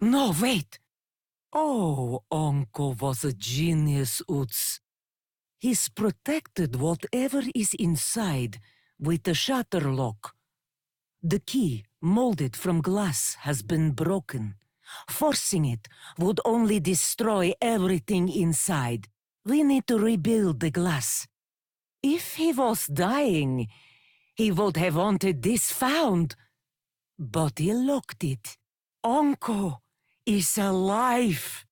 No, wait! Oh, Onko was a genius, Utz. He's protected whatever is inside with a shutter lock. The key, molded from glass, has been broken. Forcing it would only destroy everything inside. We need to rebuild the glass. If he was dying, he would have wanted this found. But he locked it. Onko is alive.